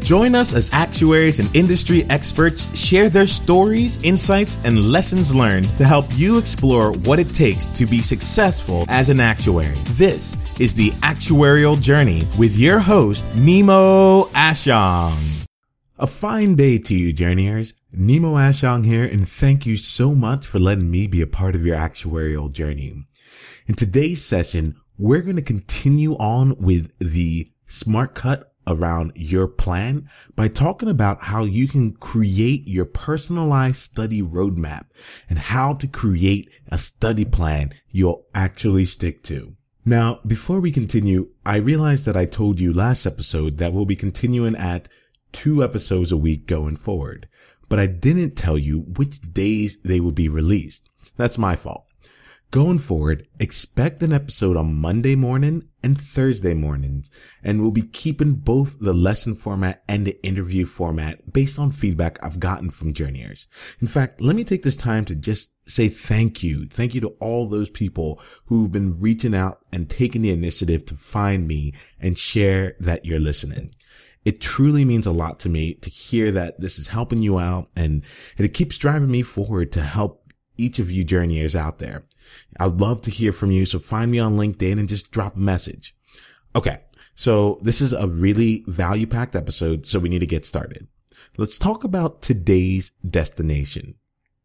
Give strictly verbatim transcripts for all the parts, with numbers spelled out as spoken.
Join us as actuaries and industry experts share their stories, insights, and lessons learned to help you explore what it takes to be successful as an actuary. This is the Actuarial Journey with your host, Nemo Ashong. A fine day to you, journeyers. Nemo Ashong here, and thank you so much for letting me be a part of your actuarial journey. In today's session, we're going to continue on with the smart cut around your plan by talking about how you can create your personalized study roadmap and how to create a study plan you'll actually stick to. Now, before we continue, I realized that I told you last episode that we'll be continuing at two episodes a week going forward, but I didn't tell you which days they would be released. That's my fault. Going forward, expect an episode on Monday morning and Thursday mornings, and we'll be keeping both the lesson format and the interview format based on feedback I've gotten from journeyers. In fact, let me take this time to just say thank you. Thank you to all those people who've been reaching out and taking the initiative to find me and share that you're listening. It truly means a lot to me to hear that this is helping you out, and it keeps driving me forward to help each of you journeyers out there. I'd love to hear from you, so find me on LinkedIn and just drop a message. Okay, so this is a really value-packed episode, so we need to get started. Let's talk about today's destination.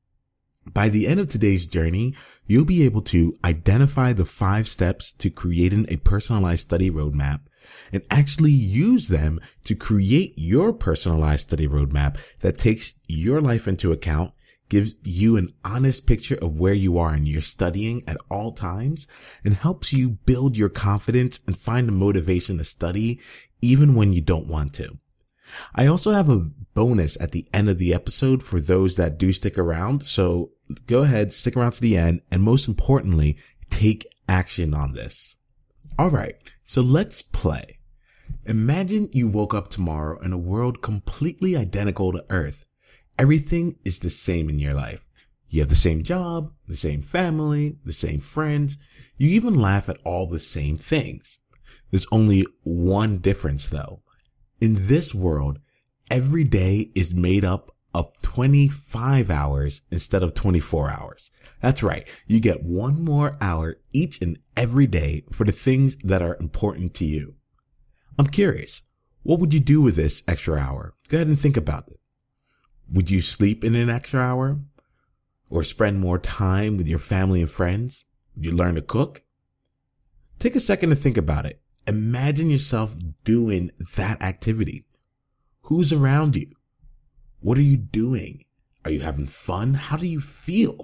By the end of today's journey, you'll be able to identify the five steps to creating a personalized study roadmap and actually use them to create your personalized study roadmap that takes your life into account, gives you an honest picture of where you are in your studying at all times, and helps you build your confidence and find the motivation to study even when you don't want to. I also have a bonus at the end of the episode for those that do stick around, so go ahead, stick around to the end, and most importantly, take action on this. Alright, so let's play. Imagine you woke up tomorrow in a world completely identical to Earth. Everything is the same in your life. You have the same job, the same family, the same friends. You even laugh at all the same things. There's only one difference though. In this world, every day is made up of twenty-five hours instead of twenty-four hours. That's right. You get one more hour each and every day for the things that are important to you. I'm curious, what would you do with this extra hour? Go ahead and think about it. Would you sleep in an extra hour? Or spend more time with your family and friends? Would you learn to cook? Take a second to think about it. Imagine yourself doing that activity. Who's around you? What are you doing? Are you having fun? How do you feel?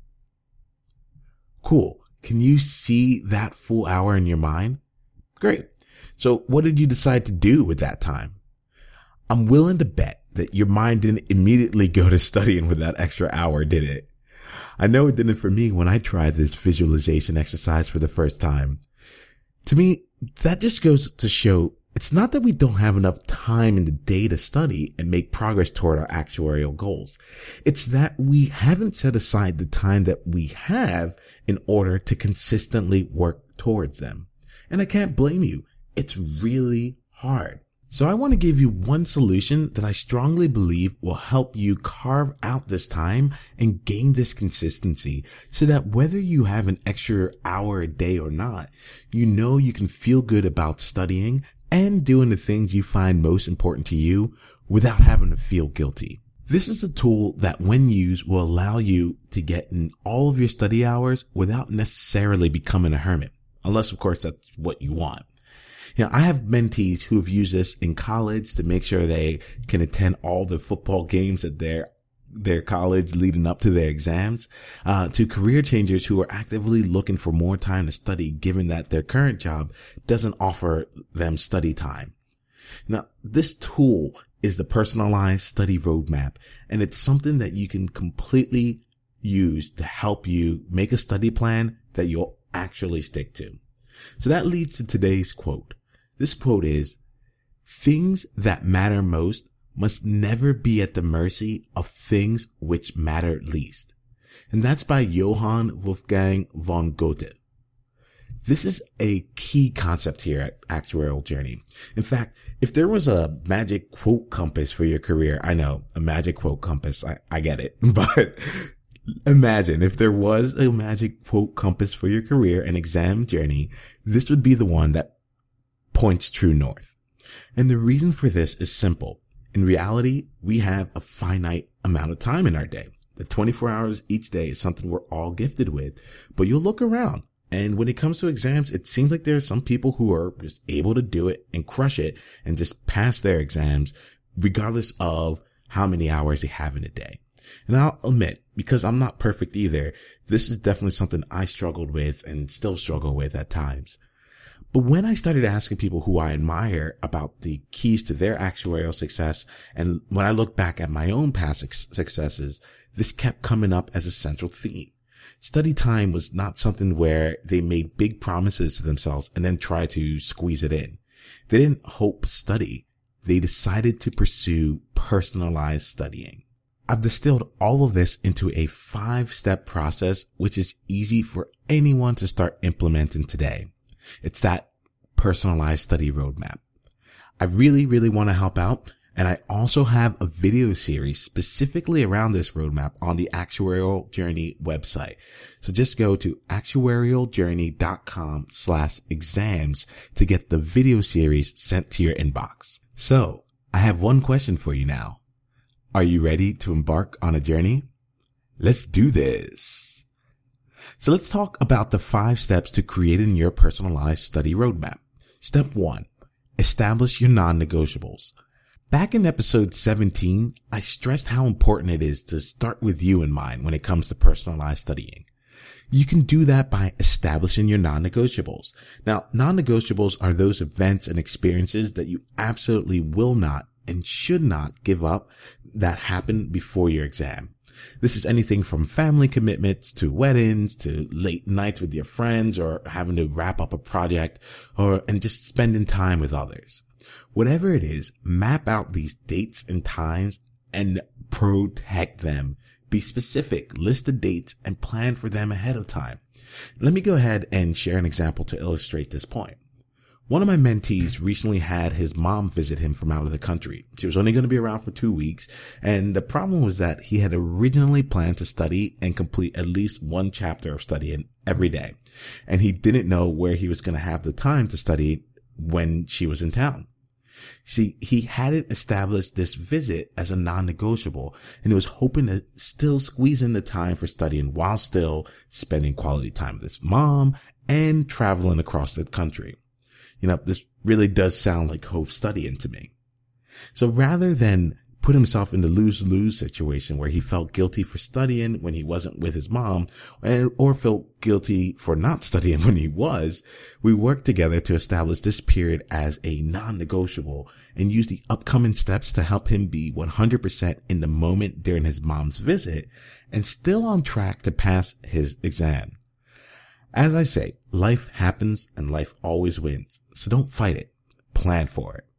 Cool. Can you see that full hour in your mind? Great. So what did you decide to do with that time? I'm willing to bet that your mind didn't immediately go to studying with that extra hour, did it? I know it didn't for me when I tried this visualization exercise for the first time. To me, that just goes to show it's not that we don't have enough time in the day to study and make progress toward our actuarial goals. It's that we haven't set aside the time that we have in order to consistently work towards them. And I can't blame you. It's really hard. So I want to give you one solution that I strongly believe will help you carve out this time and gain this consistency so that whether you have an extra hour a day or not, you know you can feel good about studying and doing the things you find most important to you without having to feel guilty. This is a tool that when used will allow you to get in all of your study hours without necessarily becoming a hermit, unless of course that's what you want. You know, I have mentees who have used this in college to make sure they can attend all the football games at their their college leading up to their exams, uh, to career changers who are actively looking for more time to study given that their current job doesn't offer them study time. Now, this tool is the personalized study roadmap, and it's something that you can completely use to help you make a study plan that you'll actually stick to. So that leads to today's quote. This quote is, "Things that matter most must never be at the mercy of things which matter least." And that's by Johann Wolfgang von Goethe. This is a key concept here at Actuarial Journey. In fact, if there was a magic quote compass for your career, I know, a magic quote compass, I, I get it, but imagine if there was a magic quote compass for your career and exam journey, this would be the one that points true north. And the reason for this is simple. In reality, we have a finite amount of time in our day. The twenty-four hours each day is something we're all gifted with, but you'll look around. And when it comes to exams, it seems like there are some people who are just able to do it and crush it and just pass their exams regardless of how many hours they have in a day. And I'll admit, because I'm not perfect either, this is definitely something I struggled with and still struggle with at times. But when I started asking people who I admire about the keys to their actuarial success, and when I look back at my own past successes, this kept coming up as a central theme. Study time was not something where they made big promises to themselves and then tried to squeeze it in. They didn't hope study. They decided to pursue personalized studying. I've distilled all of this into a five-step process, which is easy for anyone to start implementing today. It's that personalized study roadmap. I really, really want to help out. And I also have a video series specifically around this roadmap on the Actuarial Journey website. So just go to actuarialjourney.com slash exams to get the video series sent to your inbox. So I have one question for you now. Are you ready to embark on a journey? Let's do this. So let's talk about the five steps to creating your personalized study roadmap. Step one, establish your non-negotiables. Back in episode seventeen, I stressed how important it is to start with you in mind when it comes to personalized studying. You can do that by establishing your non-negotiables. Now, non-negotiables are those events and experiences that you absolutely will not and should not give up that happen before your exam. This is anything from family commitments to weddings to late nights with your friends or having to wrap up a project or and just spending time with others. Whatever it is, map out these dates and times and protect them. Be specific, list the dates and plan for them ahead of time. Let me go ahead and share an example to illustrate this point. One of my mentees recently had his mom visit him from out of the country. She was only going to be around for two weeks. And the problem was that he had originally planned to study and complete at least one chapter of studying every day. And he didn't know where he was going to have the time to study when she was in town. See, he hadn't established this visit as a non-negotiable, and he was hoping to still squeeze in the time for studying while still spending quality time with his mom and traveling across the country. You know, this really does sound like Hove studying to me. So rather than put himself in the lose-lose situation where he felt guilty for studying when he wasn't with his mom and, or felt guilty for not studying when he was, we worked together to establish this period as a non-negotiable and use the upcoming steps to help him be one hundred percent in the moment during his mom's visit and still on track to pass his exam. As I say, life happens and life always wins, so don't fight it. Plan for it.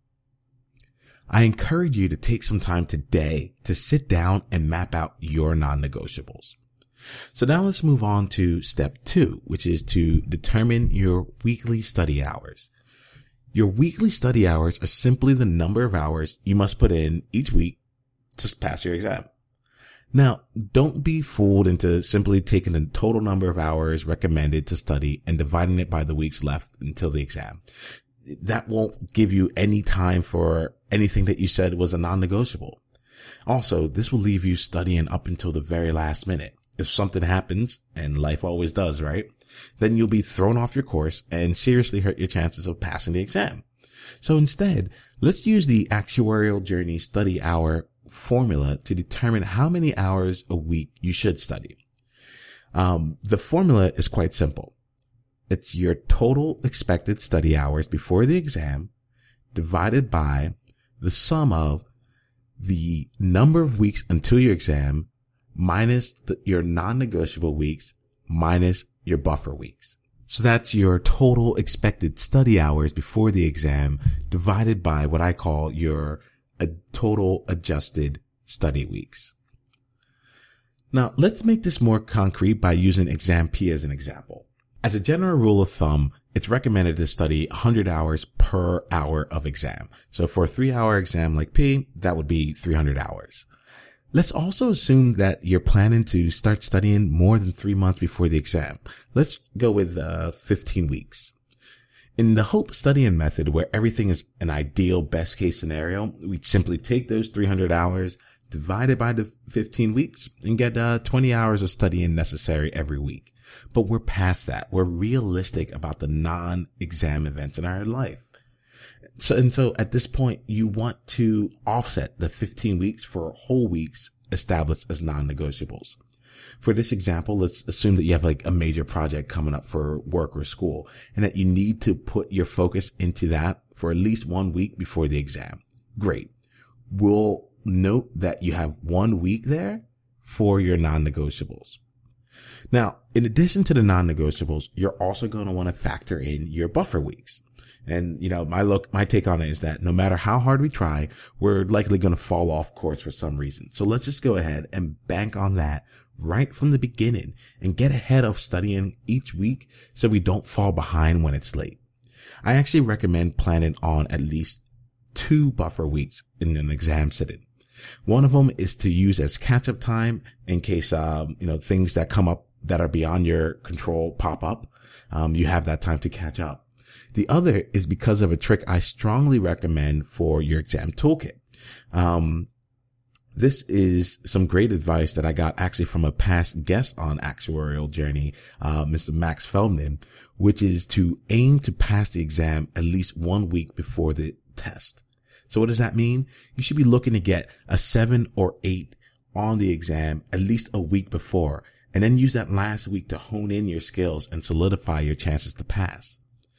I encourage you to take some time today to sit down and map out your non-negotiables. So now let's move on to step two, which is to determine your weekly study hours. Your weekly study hours are simply the number of hours you must put in each week to pass your exam. Now, don't be fooled into simply taking the total number of hours recommended to study and dividing it by the weeks left until the exam. That won't give you any time for anything that you said was a non-negotiable. Also, this will leave you studying up until the very last minute. If something happens, and life always does, right? Then you'll be thrown off your course and seriously hurt your chances of passing the exam. So instead, let's use the Actuarial Journey study hour formula to determine how many hours a week you should study. Um, the formula is quite simple. It's your total expected study hours before the exam divided by the sum of the number of weeks until your exam minus the, your non-negotiable weeks minus your buffer weeks. So that's your total expected study hours before the exam divided by what I call your a total adjusted study weeks. Now, let's make this more concrete by using Exam P as an example. As a general rule of thumb, it's recommended to study one hundred hours per hour of exam. So for a three hour exam like P, that would be three hundred hours. Let's also assume that you're planning to start studying more than three months before the exam. Let's go with uh, fifteen weeks. In the HOPE studying method, where everything is an ideal best case scenario, we'd simply take those three hundred hours, divide it by the fifteen weeks, and get uh, twenty hours of studying necessary every week. But we're past that. We're realistic about the non-exam events in our life. So, and so at this point, you want to offset the fifteen weeks for whole weeks established as non-negotiables. For this example, let's assume that you have like a major project coming up for work or school and that you need to put your focus into that for at least one week before the exam. Great. We'll note that you have one week there for your non-negotiables. Now, in addition to the non-negotiables, you're also going to want to factor in your buffer weeks. And, you know, my look, my take on it is that no matter how hard we try, we're likely going to fall off course for some reason. So let's just go ahead and bank on that right from the beginning and get ahead of studying each week so we don't fall behind when it's late. I actually recommend planning on at least two buffer weeks in an exam sitting. One of them is to use as catch-up time in case, um, you know, things that come up that are beyond your control pop up. Um, you have that time to catch up. The other is because of a trick I strongly recommend for your exam toolkit. Um, this is some great advice that I got actually from a past guest on Actuarial Journey, uh, Mister Max Feldman, which is to aim to pass the exam at least one week before the test. So what does that mean? You should be looking to get a seven or eight on the exam at least a week before, and then use that last week to hone in your skills and solidify your chances to pass.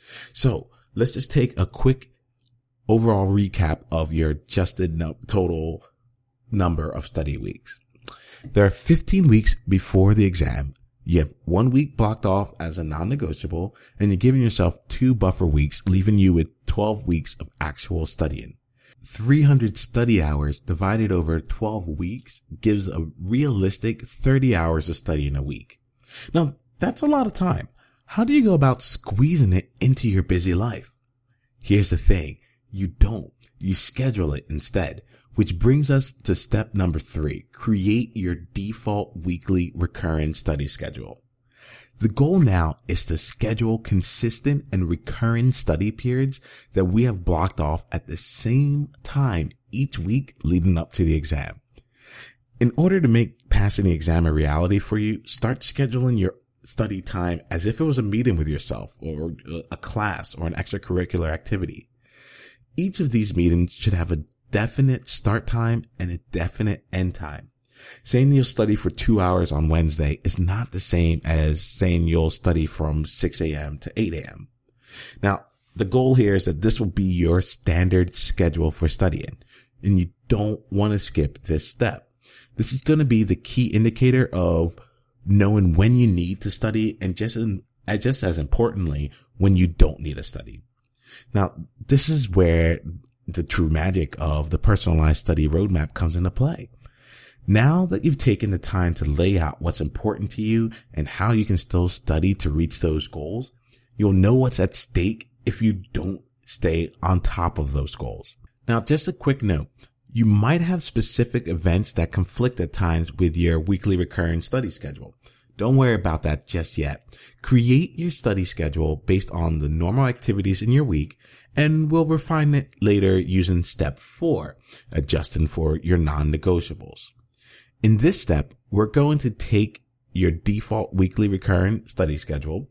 So let's just take a quick overall recap of your adjusted no- total number of study weeks. There are fifteen weeks before the exam. You have one week blocked off as a non-negotiable, and you're giving yourself two buffer weeks, leaving you with twelve weeks of actual studying. three hundred study hours divided over twelve weeks gives a realistic thirty hours of studying a week. Now, that's a lot of time. How do you go about squeezing it into your busy life? Here's the thing. You don't. You schedule it instead, which brings us to step number three. Create your default weekly recurring study schedule. The goal now is to schedule consistent and recurring study periods that we have blocked off at the same time each week leading up to the exam. In order to make passing the exam a reality for you, start scheduling your study time as if it was a meeting with yourself or a class or an extracurricular activity. Each of these meetings should have a definite start time and a definite end time. Saying you'll study for two hours on Wednesday is not the same as saying you'll study from six a.m. to eight a.m. Now, the goal here is that this will be your standard schedule for studying, and you don't want to skip this step. This is going to be the key indicator of knowing when you need to study and just, in, just as importantly, when you don't need to study. Now, this is where the true magic of the personalized study roadmap comes into play. Now that you've taken the time to lay out what's important to you and how you can still study to reach those goals, you'll know what's at stake if you don't stay on top of those goals. Now, just a quick note. You might have specific events that conflict at times with your weekly recurring study schedule. Don't worry about that just yet. Create your study schedule based on the normal activities in your week, and we'll refine it later using step four, adjusting for your non-negotiables. In this step, we're going to take your default weekly recurring study schedule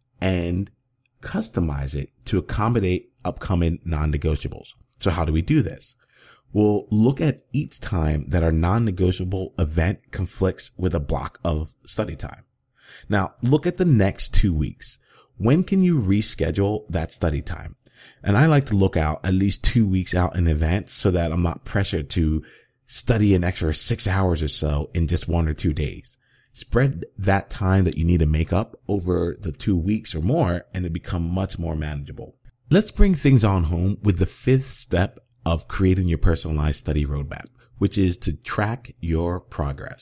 and customize it to accommodate upcoming non-negotiables. So how do we do this? We'll look at each time that our non-negotiable event conflicts with a block of study time. Now, look at the next two weeks. When can you reschedule that study time? And I like to look out at least two weeks out in advance so that I'm not pressured to study an extra six hours or so in just one or two days. Spread that time that you need to make up over the two weeks or more, and it become much more manageable. Let's bring things on home with the fifth step of creating your personalized study roadmap, which is to track your progress.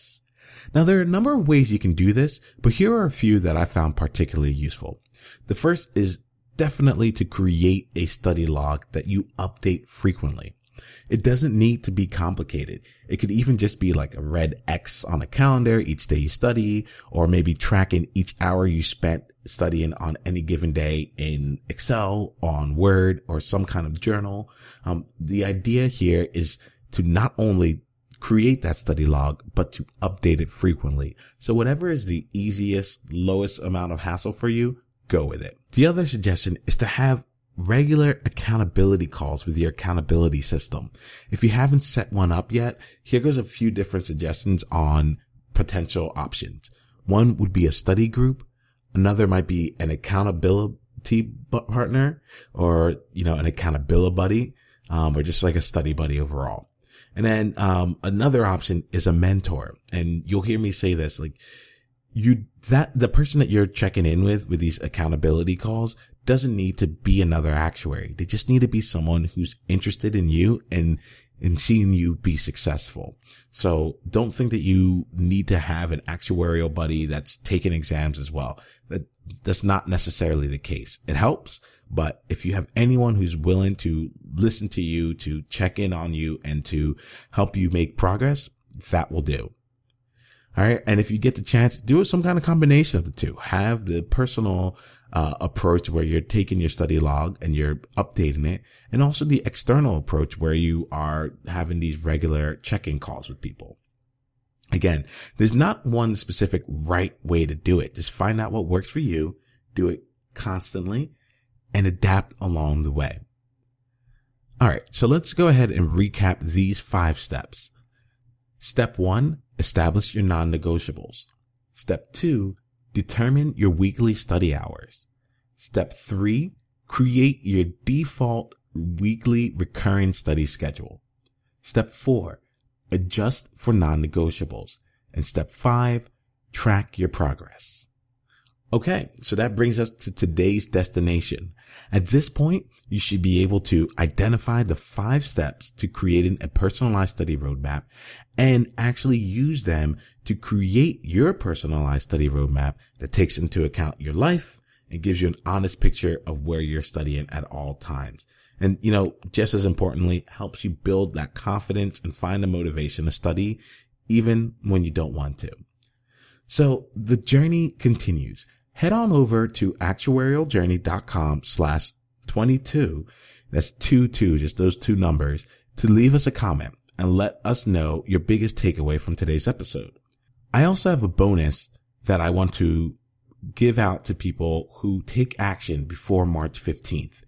Now, there are a number of ways you can do this, but here are a few that I found particularly useful. The first is definitely to create a study log that you update frequently. It doesn't need to be complicated. It could even just be like a red X on a calendar each day you study, or maybe tracking each hour you spent studying on any given day in Excel, on Word, or some kind of journal. Um, the idea here is to not only create that study log, but to update it frequently. So whatever is the easiest, lowest amount of hassle for you, go with it. The other suggestion is to have regular accountability calls with your accountability system. If you haven't set one up yet, here goes a few different suggestions on potential options. One would be a study group. Another might be an accountability partner, or, you know, an accountability buddy, um, or just like a study buddy overall. And then, um, another option is a mentor. And you'll hear me say this, like, you, that, the person that you're checking in with, with these accountability calls doesn't need to be another actuary. They just need to be someone who's interested in you and in seeing you be successful. So don't think that you need to have an actuarial buddy that's taking exams as well. That, that's not necessarily the case. It helps, but if you have anyone who's willing to listen to you, to check in on you, and to help you make progress, that will do. All right. And if you get the chance, do some kind of combination of the two. Have the personal uh approach where you're taking your study log and you're updating it, and also the external approach where you are having these regular check-in calls with people. Again, there's not one specific right way to do it. Just find out what works for you, do it constantly, and adapt along the way. All right. So let's go ahead and recap these five steps. Step one, establish your non-negotiables. Step two, determine your weekly study hours. Step three, create your default weekly recurring study schedule. Step four, adjust for non-negotiables. And step five, track your progress. Okay, so that brings us to today's destination. At this point, you should be able to identify the five steps to creating a personalized study roadmap and actually use them to create your personalized study roadmap that takes into account your life and gives you an honest picture of where you're studying at all times. And, you know, just as importantly, helps you build that confidence and find the motivation to study even when you don't want to. So the journey continues. Head on over to actuarialjourney.com slash 22. That's two, two, just those two numbers, to leave us a comment and let us know your biggest takeaway from today's episode. I also have a bonus that I want to give out to people who take action before March fifteenth.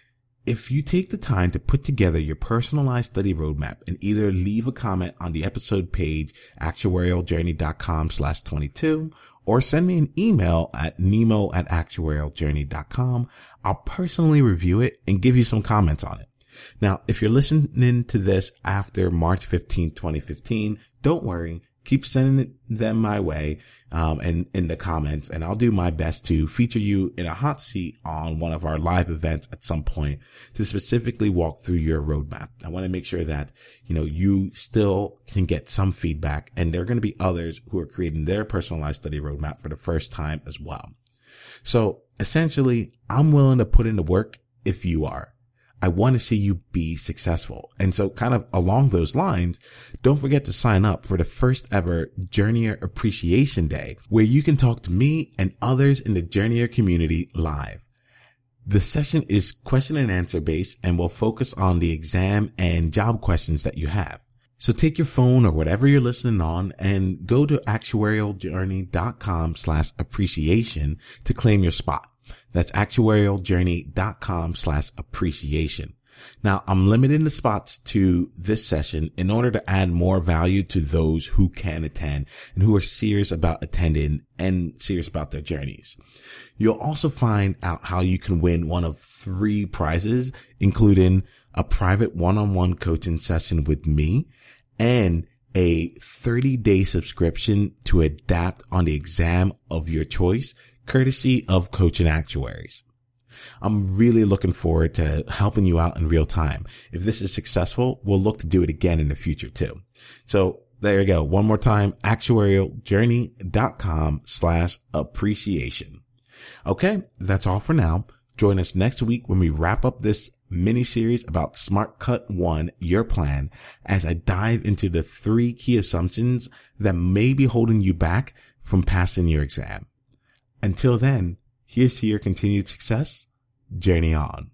If you take the time to put together your personalized study roadmap and either leave a comment on the episode page, actuarialjourney.com slash 22, or send me an email at nemo at actuarialjourney dot com, I'll personally review it and give you some comments on it. Now, if you're listening to this after March fifteenth, twenty fifteen, don't worry. Keep sending them my way, um, and in the comments, and I'll do my best to feature you in a hot seat on one of our live events at some point to specifically walk through your roadmap. I want to make sure that, you know, you still can get some feedback, and there are going to be others who are creating their personalized study roadmap for the first time as well. So essentially, I'm willing to put in the work if you are. I want to see you be successful. And so kind of along those lines, don't forget to sign up for the first ever Journeyer Appreciation Day, where you can talk to me and others in the Journeyer community live. The session is question and answer based and will focus on the exam and job questions that you have. So take your phone or whatever you're listening on and go to actuarialjourney.com slash appreciation to claim your spot. That's actuarialjourney.com slash appreciation. Now, I'm limiting the spots to this session in order to add more value to those who can attend and who are serious about attending and serious about their journeys. You'll also find out how you can win one of three prizes, including a private one-on-one coaching session with me and a thirty day subscription to adapt on the exam of your choice, courtesy of Coaching Actuaries. I'm really looking forward to helping you out in real time. If this is successful, we'll look to do it again in the future too. So There you go. One more time, actuarialjourney.com slash appreciation. Okay, that's all for now. Join us next week when we wrap up this mini series about Smart Cut One, your plan, as I dive into the three key assumptions that may be holding you back from passing your exam. Until then, here's to your continued success. Journey on.